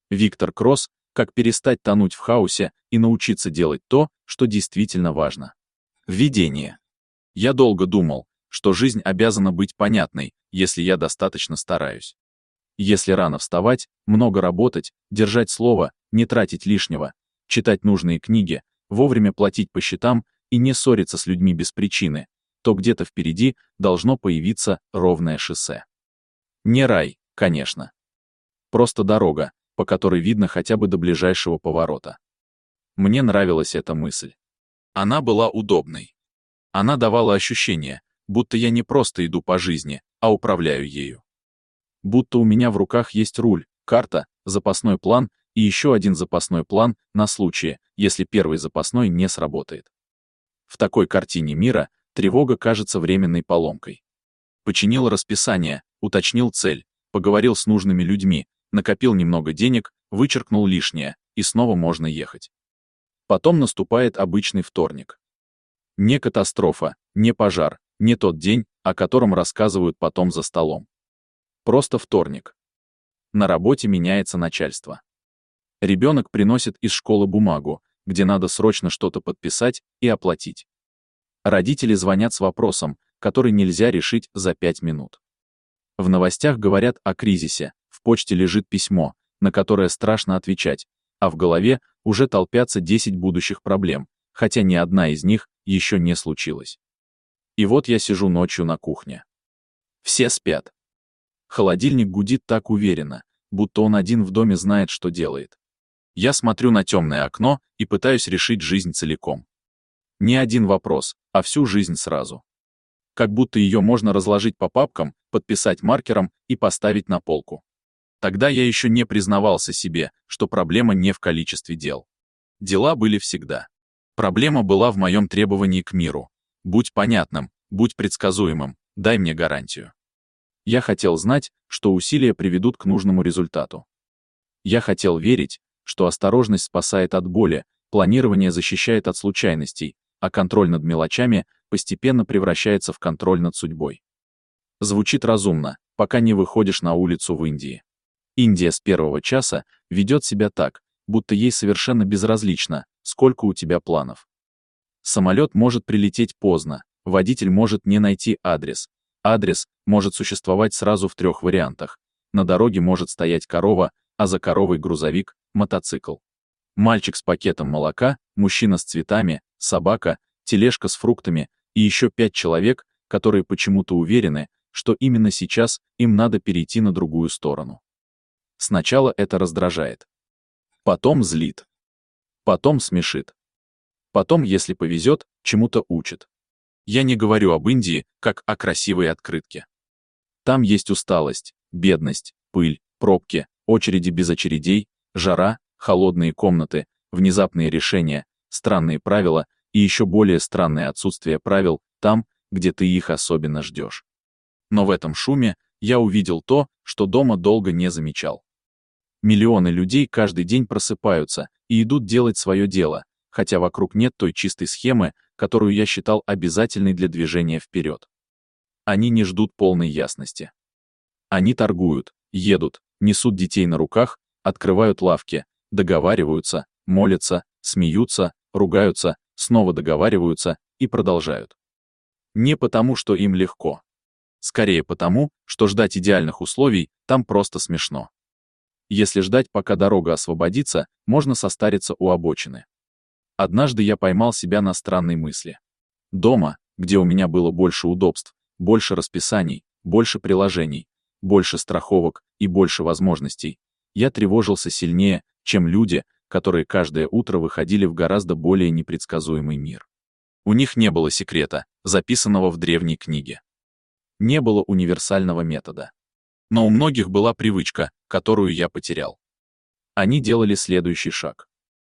Виктор Кросс «Как перестать тонуть в хаосе и научиться делать то, что действительно важно». Введение. Я долго думал, что жизнь обязана быть понятной, если я достаточно стараюсь. Если рано вставать, много работать, держать слово, не тратить лишнего, читать нужные книги, вовремя платить по счетам и не ссориться с людьми без причины, то где-то впереди должно появиться ровное шоссе. Не рай, конечно. Просто дорога, по которой видно хотя бы до ближайшего поворота. Мне нравилась эта мысль. Она была удобной. Она давала ощущение, будто я не просто иду по жизни, а управляю ею. Будто у меня в руках есть руль, карта, запасной план и еще один запасной план на случай, если первый запасной не сработает. В такой картине мира тревога кажется временной поломкой. Починил расписание, уточнил цель, поговорил с нужными людьми, накопил немного денег, вычеркнул лишнее, и снова можно ехать. Потом наступает обычный вторник. Не катастрофа, не пожар, не тот день, о котором рассказывают потом за столом. Просто вторник. На работе меняется начальство. Ребенок приносит из школы бумагу, где надо срочно что-то подписать и оплатить. Родители звонят с вопросом, который нельзя решить за 5 минут. В новостях говорят о кризисе, в почте лежит письмо, на которое страшно отвечать, а в голове уже толпятся 10 будущих проблем, хотя ни одна из них еще не случилась. И вот я сижу ночью на кухне. Все спят. Холодильник гудит так уверенно, будто он один в доме знает, что делает. Я смотрю на темное окно и пытаюсь решить жизнь целиком. Не один вопрос, а всю жизнь сразу. Как будто ее можно разложить по папкам, подписать маркером и поставить на полку. Тогда я еще не признавался себе, что проблема не в количестве дел. Дела были всегда. Проблема была в моем требовании к миру. Будь понятным, будь предсказуемым, дай мне гарантию. Я хотел знать, что усилия приведут к нужному результату. Я хотел верить, что осторожность спасает от боли, планирование защищает от случайностей, а контроль над мелочами постепенно превращается в контроль над судьбой. Звучит разумно, пока не выходишь на улицу в Индии. Индия с первого часа ведет себя так, будто ей совершенно безразлично, сколько у тебя планов. Самолет может прилететь поздно, водитель может не найти адрес. Адрес может существовать сразу в 3 вариантах. На дороге может стоять корова, а за коровой грузовик, мотоцикл. Мальчик с пакетом молока, мужчина с цветами, собака, тележка с фруктами и еще 5 человек, которые почему-то уверены, что именно сейчас им надо перейти на другую сторону. Сначала это раздражает. Потом злит. Потом смешит. Потом, если повезет, чему-то учит. Я не говорю об Индии, как о красивой открытке. Там есть усталость, бедность, пыль, пробки, очереди без очередей, жара, холодные комнаты, внезапные решения, странные правила и еще более странное отсутствие правил там, где ты их особенно ждешь. Но в этом шуме я увидел то, что дома долго не замечал. Миллионы людей каждый день просыпаются и идут делать свое дело, хотя вокруг нет той чистой схемы, которую я считал обязательной для движения вперед. Они не ждут полной ясности. Они торгуют, едут, несут детей на руках, открывают лавки, договариваются, молятся, смеются, ругаются, снова договариваются и продолжают. Не потому, что им легко. Скорее потому, что ждать идеальных условий там просто смешно. Если ждать, пока дорога освободится, можно состариться у обочины. Однажды я поймал себя на странной мысли. Дома, где у меня было больше удобств, больше расписаний, больше приложений, больше страховок и больше возможностей, я тревожился сильнее, чем люди, которые каждое утро выходили в гораздо более непредсказуемый мир. У них не было секрета, записанного в древней книге. Не было универсального метода. Но у многих была привычка, которую я потерял. Они делали следующий шаг.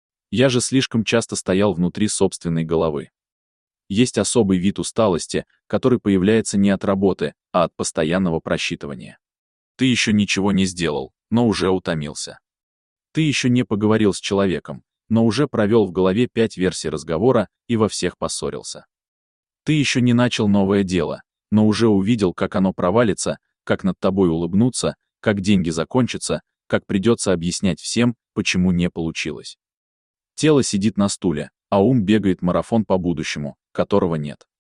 Я же слишком часто стоял внутри собственной головы. Есть особый вид усталости, который появляется не от работы, а от постоянного просчитывания. Ты еще ничего не сделал, но уже утомился. Ты еще не поговорил с человеком, но уже провел в голове 5 версий разговора и во всех поссорился. Ты еще не начал новое дело, но уже увидел, как оно провалится, как над тобой улыбнутся, как деньги закончатся, как придется объяснять всем, почему не получилось. Тело сидит на стуле, а ум бегает марафон по будущему, которого нет.